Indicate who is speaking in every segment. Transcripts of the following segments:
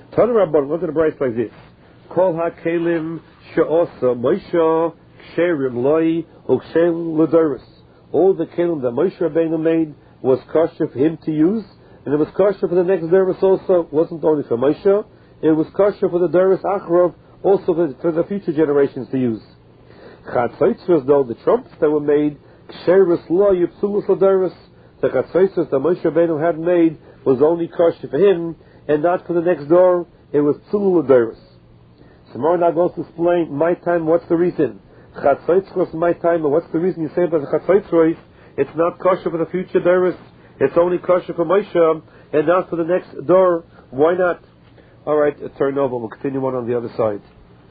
Speaker 1: Tana Rabban, look at the price like this. Kol ha-kelim she'osa Moshe ksherim loi u'ksherim l'doros. All the kelim that Moshe Rabbeinu made was kosher for him to use, and it was kosher for the next doros also. It wasn't only for Moshe, it was kosher for the doros achrov, also for the future generations to use. Chatzotzros, though, the trumpets that were made, ksheris loi u'psulus l'doros, the chatzotzros that Moshe Rabbeinu had made was only kosher for him, and not for the next door. It was psulul l'doros. So more now goes to explain my time. What's the reason? Chatzotzros my time, and what's the reason you say about the chatzotzros? It's not kosher for the future doros. It's only kosher for Moshe, and not for the next door. Why not? All right, turn over. We'll continue on the other side.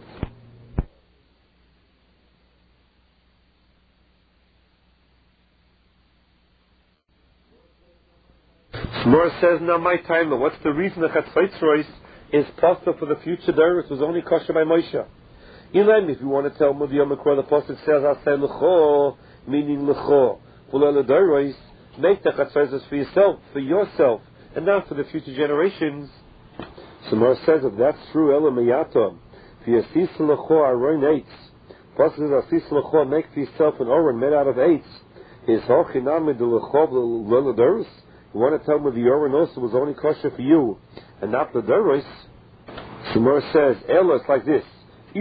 Speaker 1: Smor says, now my time, and what's the reason the chatzotzros is possible for the future doros was only kosher by Moshe? Elaim, if you want to tell me the Yom Kippur, the pasuk says, "Asay lecho," meaning lecho. Fulel doros, make the chatzotzros for yourself, and not for the future generations. Smor says, if that's true, Ela meyatom, v'yasis lecho aron eitz. Pasuk says, "Asis lecho," make for yourself an aron made out of eitz. Is hochinam medelecho v'lel doros? You want to tell me the aron also was only kosher for you, and not the doros? Smor says, Ela, it's like this. The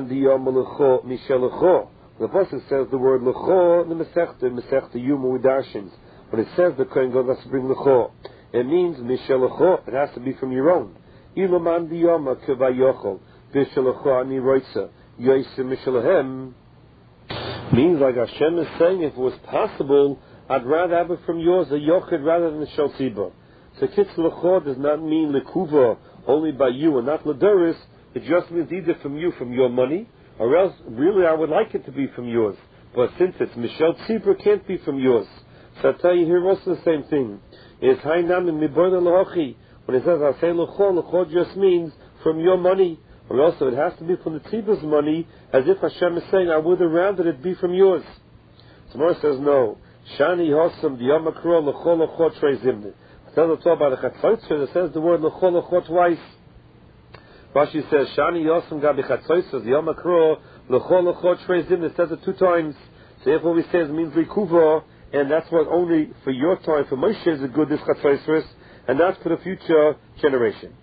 Speaker 1: pasuk says the word lecho in the Masechta Yuma with Darshins. When it says the Kohen Gadol has to bring lecho, it means mishel lecho. It has to be from your own. Ilaman diyama kevayochol v'shelecho ani roitza yoyse mishelehem. Means like Hashem is saying, if it was possible, I'd rather have it from yours, a yochid, rather than the shel tzibur. So kitz lecho does not mean lekuva only by you and not ledoris. It just means either from you, from your money, or else, really, I would like it to be from yours. But since it's Mishel Tzibur, it can't be from yours. So I tell you here also the same thing. It's Hainam and Miborna Lahochi. When it says, I say Lecho just means from your money. Or also, it has to be from the Tzibur's money, as if Hashem is saying, I would have rather it be from yours. Tomorrow says, no. Shani Hosam, Diyamakro, Lecho Trey Zimni. I tell the Torah about the Chatzotzros, it says the word Lecho twice. Rashi says, Shani Yosem Gabi Chatzotzros, Yom Akro, Lecho Trei Zimni. It says it 2 times. So therefore we say it means Likuva, and that's what only for your time, for Moshe is it good, this Chatzotzros, and that's for the future generation.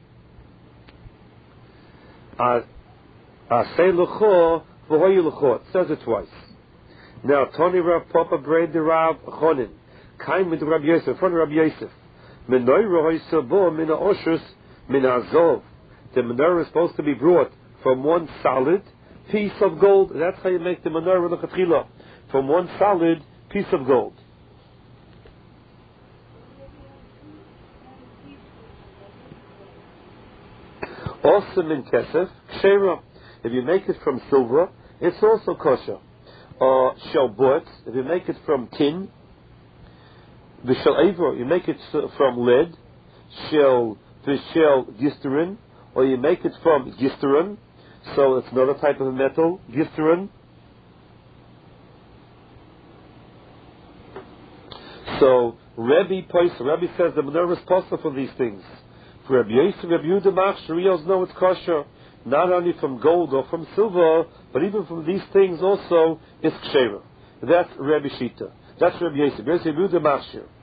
Speaker 1: Asay Lecho, V'hoyu Lecho. It says it twice. Now, Tony Rav Papa Braid the Rav Chonin, Kaim with Rabbi Yosef, in front of Rabbi Yosef. Menoi Rohoi Sabo, Mina Oshus, Mina Azov. The menorah is supposed to be brought from one solid piece of gold. That's how you make the menorah l'chatchila, from one solid piece of gold. Also min kesef kshera. If you make it from silver, it's also kosher. Shel bot. If you make it from tin, the shel avor. You make it from lead. Shel gisterin. Or you make it from gisteron, so it's another type of metal, gisteron. So Rebbe says the menorah is possible for these things. For Rabbi Yosef, Rabbi Yehuda Mach, Sharios know it's kosher, not only from gold or from silver, but even from these things also is ksheira. That's Rabbi Shita. That's Rabbi Yosef. Rabbi Yehuda Mach.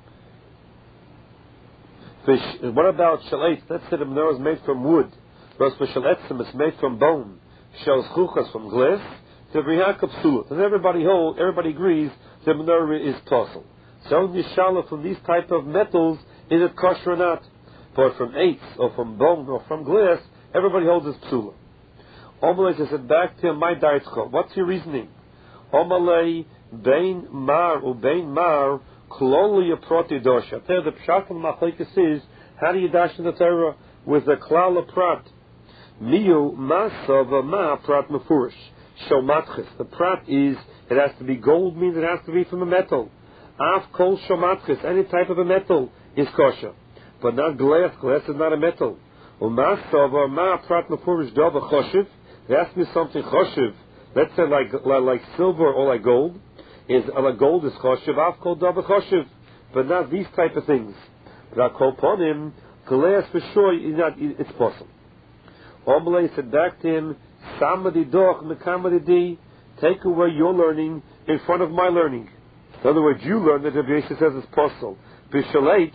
Speaker 1: What about shalit? Let's say the menorah is made from wood. Whereas for shaletzim it's made from bone. Shel zchuchas from glass. The brihaka psulut. And everybody agrees the menorah is possible. So only shala from these type of metals is it kosher or not. But from eitz or from bone or from glass, everybody holds it's psula. Omalei just said back to my daitzcho. What's your reasoning? Omalei bein mar ubein mar kloli aproti dosha. There the pshat from machlekes is how do you dash in the Torah with the klal prat? Miu masa v'ma prat mefurish. Shel matches. The prat is it has to be gold, means it has to be from a metal. Af kol shel matches. Any type of a metal is kosher, but not glass. Glass is not a metal. Umasa v'ma prat mefurish dava choshev. It has to be something choshev. Let's say like silver or like gold. Like gold is choshev. Af kol dava choshev, but not these type of things. But I call upon him glass for sure. It's possible. Omelay said back to him, Samadi doch mekamadi di, take away your learning in front of my learning. In other words, you learn that Rabbi Yosef says it's possible. B'shalates,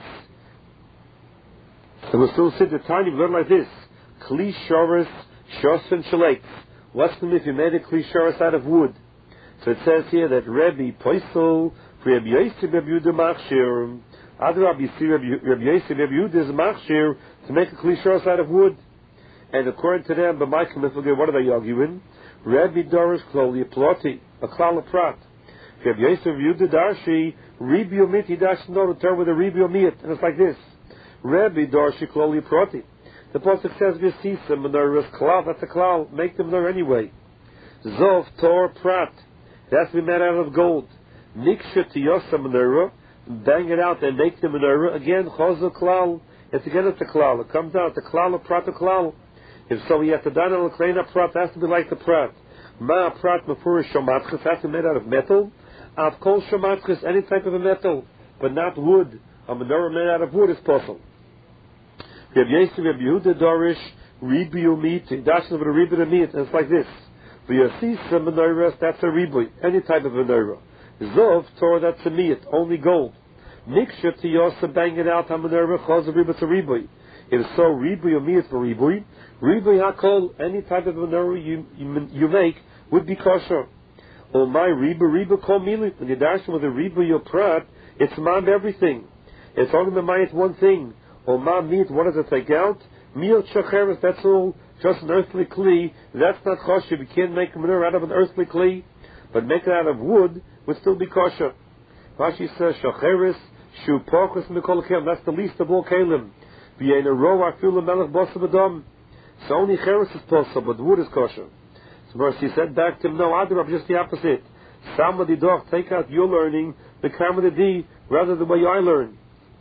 Speaker 1: and we'll still sit the tiny, learn like this. Kli shoris, shos and shalates. What's the if you made a kli shoris out of wood? So it says here that Rabbi Poisel, Rabbi Yosef, Rabbi Yehuda machshir. Other Rabbi Yosef, Rabbi Yehuda is machshir to make a kli shoris out of wood. And according to them, what are they arguing? Rabbi Dorish Kloli Ploti, a klal prat. Rabbi Yosef, Rabbi Yehuda Darshi, Ribi Omit, he dashed no to turn with a Ribi Omit, and it's like this. Rabbi Darshi Kloli Ploti. The pasuk says, "V'sisa menorah klal." That's a klal. Make the menorah anyway. Zov Tor Prat. It has to be made out of gold. Niksha Tiyosa menorah. Bang it out and make the menorah again. Chozo klal. It's again it's a klal. It comes out the klal of prat a klal. If so, you have to done a kleina prat. It has to be like the prat. Ma prat mefurish shomatchis has to be made out of metal. Av kol shomatchis, any type of a metal, but not wood. A menorah made out of wood is possible. Rabbi Yosef, Rabbi Yehuda Dorish, Ribi Umit, Dashin of a Ribi Umit, and it's like this. V'yasisa menorah, that's a Ribi, any type of menorah. Zov, Torah, that's a Meat, only gold. Niksha Tiyosa, bang it out, HaMenorah, Chaz of Ribi, it's a Ribi. If so, Ribi Umit for Ribi. Ribi HaKol, any type of menorah you make, would be kosher. Oh my Ribi Kol Mili, when you dash with a Ribi or Prat, it's man everything. It's only the one thing. Or ma meat, what does it take out? Meal shacheres, that's all just an earthly kli. That's not kosher. You can't make a menorah out of an earthly kli, but make it out of wood would still be kosher. Rashi says shacheres shu pochus mikol kelim. That's the least of all kelim. V'yein ro afilu melech bosav adam. So only cheres is possible, but wood is kosher. So Rashi said back to him, no, Adrab, just the opposite. Somebody dog, take out your learning, the kamad di, rather than the way I learn.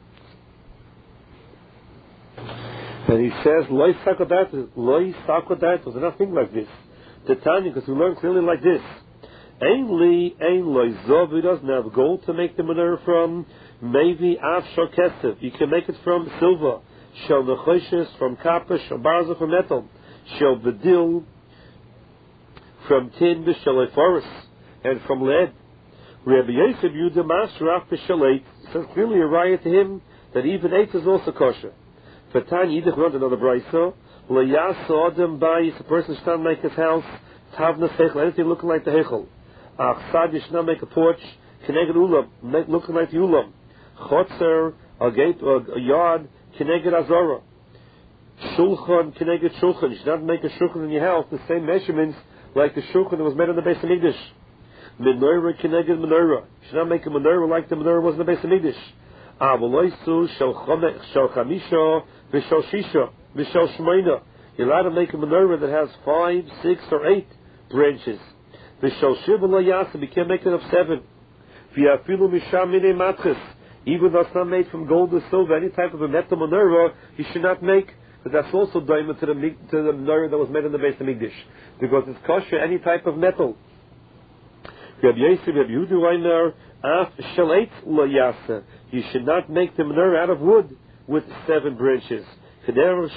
Speaker 1: And he says, loy sakodatos, nothing like this. The Tanya, because we learn clearly like this. Ein loy zov, he doesn't have gold to make the menorah from. Maybe av shor kesef, you can make it from silver. Shel nechoshes, from copper, shel barza, from metal. Shel bedil, from tin, shel ephorus, and from lead. Rabbi Yosef Yehuda Master after Shalit says clearly a riot to him that even eight is also kosher. For Tanya Yidich learned another brayso. L'yasa adam bayis, a person should not make his house tavna seichel, anything looking like the heichel. Achsad, you should not make a porch keneged ulam, looking like the ulam. Chotzer, a gate, a yard keneged azara. Shulchan keneged shulchan. You should not make a shulchan in your house the same measurements like the shulchan that was made in the Beis Hamikdash. Menorah keneged menorah. You should not make a menorah like the menorah was in the Beis Hamikdash. Avoloisu shel chamisha v'shel shisha v'shel shmeina. You're allowed to make a menorah that has 5, 6, or 8 branches. V'shel shiva lo yasem, you can't make it of 7. V'yafilu misham minei matches. Even though it's not made from gold or silver, any type of a metal menorah, you should not make. But that's also diamond to the menorah that was made in the Beis Hamikdash, because it's kosher any type of metal. Rabbi Yosef, Rabbi Yehuda Reimer, af shalit lo yasa. You should not make the menorah out of wood with 7 branches. The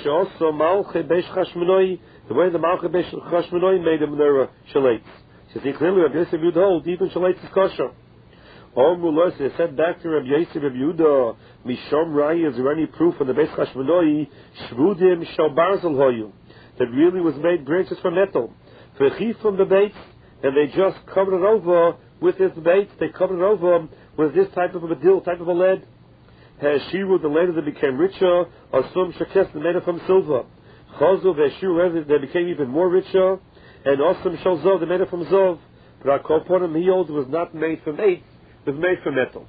Speaker 1: way the Malchei Beis Chashmonai made the menorah shalit. So see clearly, Rabbi Yosef Yehuda holds even shalit is kosher. It said back to Rabbi Yosef Rabbi Yehuda, Mishom Rai, is there any proof on the Beis Chashmonai shvudim shal barzel hoyu that really was made branches from metal? V'chif from the beit, and they just covered it over with this bait. They covered it over with this type of a dill, type of a lead. Hashiru, the later they became richer, Asum Shakes, they made it from silver. Chazu Veshiru, they became even more richer, and Asum Shalzov, they made it from Zov. But Akoponim, he holds, was not made from 8, it was made from metal.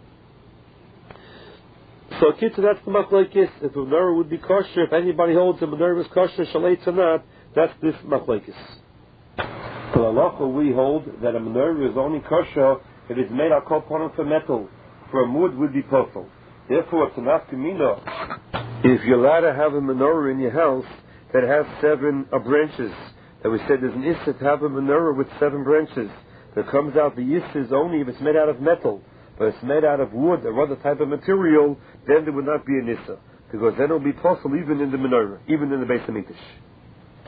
Speaker 1: So, Kitzu, that's the machlokes. If the menorah would be kosher, if anybody holds the menorah is kosher, shalit or not, that's this machlokes. For halacha, we hold that a menorah is only kosher if it's made of koponim from metal. From wood would be possible. Therefore, it's an afkamina. If you're allowed to have a menorah in your house that has 7 branches, that we said there's an issa to have a menorah with 7 branches. That comes out the issa is only if it's made out of metal. But if it's made out of wood or other type of material, then there would not be an issa. Because then it will be possible even in the menorah, even in the Beis Hamikdash.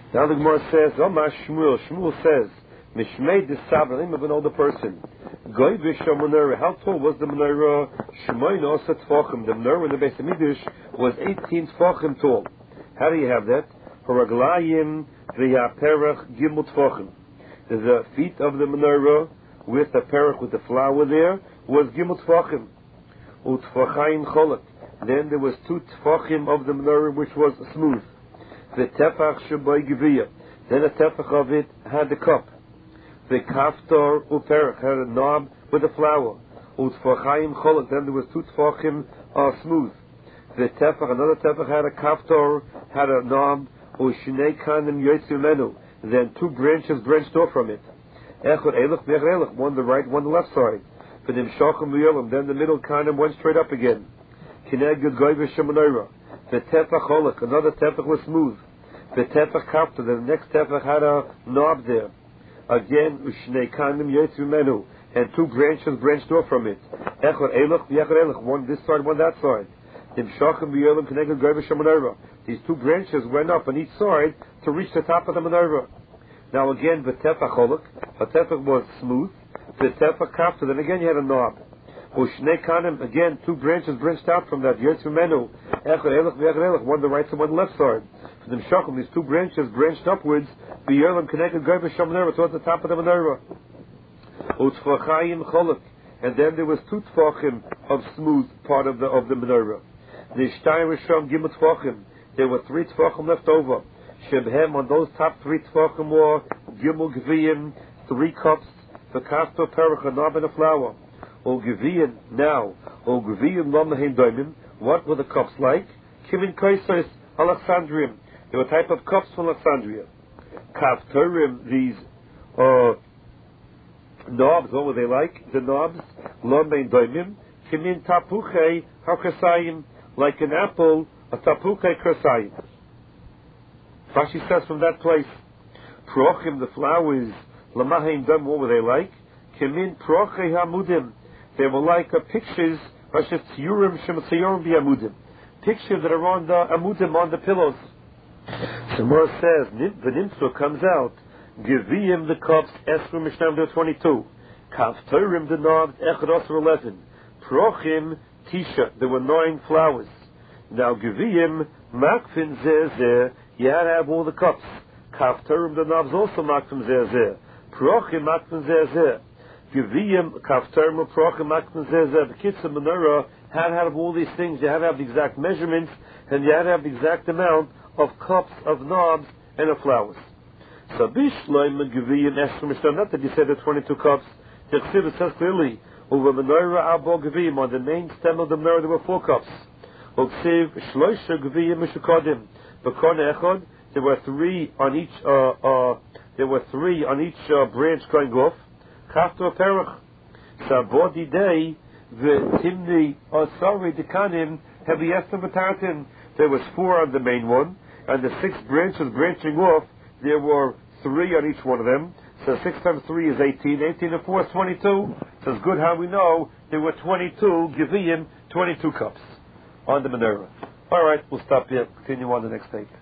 Speaker 1: Now the Gemara says, Omar Shmuel. Shmuel says, Mishmei Disabra, name of an older person. Goy Visha Menorah. How tall was the Menorah? Shmoy Nosa Tfachim. The Menorah in the Beis Hamikdash was 18 Tfachim tall. How do you have that? Haraglayim V'yaperach Gimel Tfachim. The feet of the Menorah with the perach, with the flower there, was Gimel Tfachim. Utfachayim Cholak. Then there was 2 Tfachim of the Menorah which was smooth. The Tefach Shabai Geviyah. Then the Tefach of it had the cup. The Kaftor Uperach had a knob with a flower. Utfachayim Cholak. Then there was 2 Tfachim smooth. The Tefach, another Tefach had a Kaftor, had a knob. Ushnei Kanim Yotzu Menu. Then 2 branches branched off from it. Echad Elach V'echad Elach. One the right, one the left side. V'nim Shachim V'yolam. Then the middle Kanim went straight up again. Kineged Goy V'Shemonora. The Tefach Cholak. Another Tefach was smooth. The Tefach Kaftor. The next Tefach had a knob there. Again, Ushnei Kanim Yotzu Menu. And 2 branches branched off from it. Echad Elach V'echad Elach. One this side, one that side. V'nim Shachim V'yolam Kineged Goy V'Shemonora. These 2 branches went up on each side to reach the top of the menorah. Now again, the Tefach Cholak. The Tefach was smooth. The Tefach Kaftor. Then again you had a knob. Ushnei Kanim. Again, 2 branches branched out from that. Yotzu Menu. Echad Elach V'echad Elach. One the right side, one the left side. For them Shachim, these 2 branches branched upwards. V'yolam connected Goy V'Shem menorah towards the top of the menorah. Utfachayim Cholak. And then there was 2 Tfachim of smooth part of the menorah. The Shtayim Rishon Gimel Tfachim. There were 3 Tfachim left over. Shebhem, on those top 3 Tfachim were Gimel Geviyim, 3 cups, the Kaftor Perach, a knob and a flower. O Geviyim, now, O Geviyim Lomahem Doimim, what were the cups like? Kimin Kaisos, Alexandrium. They were a type of cups from Alexandria. Kaftorim, these knobs, what were they like? The knobs, Lomahem Doimim, Kimin Tapuche Hakasayim, like an apple, a tapukai kersayim. Rashi says from that place, prochim, the flowers, lamaheim dam, what were they like? Kemin prochei hamudim. They were like pictures, Rashi tziyurim shematziyorim biamudim. Pictures that are on the amudim, on the pillows. The Gemara says, v'nimtzu comes out, geviyim the cups, esru mishnam 22. Kaftorim the knobs, echad osur 11. Prochim, tisha, there were 9 flowers. Now, Geviyim, Makfin Zeh, you had to have all the cups. Kaftorim, the knobs also Makfin Zeh. Prochim, Makfin Zeh. Geviyim, Kaftorim, Prochim, Makfin Zeh. The kids of Menorah had to have all these things. You had to have the exact measurements, and you had to have the exact amount of cups, of knobs, and of flowers. So, Bishloim, Geviyim, Esrim, not that you said the 22 cups. The Chsiv says clearly, over Menorah, Abo Geviyim, on the main stem of the Menorah, there were 4 cups. There were 3 on each. There were 3 on each branch going off. Kaftor perach. Sabodi day the timni. Sorry, the kanim have the There was 4 on the main one, and the 6 branches branching off. There were 3 on each one of them. So 6 times 3 is 18. 18 and 4 is 22. So it's good how we know there were 22 Geviyim, 22 cups on the menorah. All right, we'll stop here. Continue on the next day.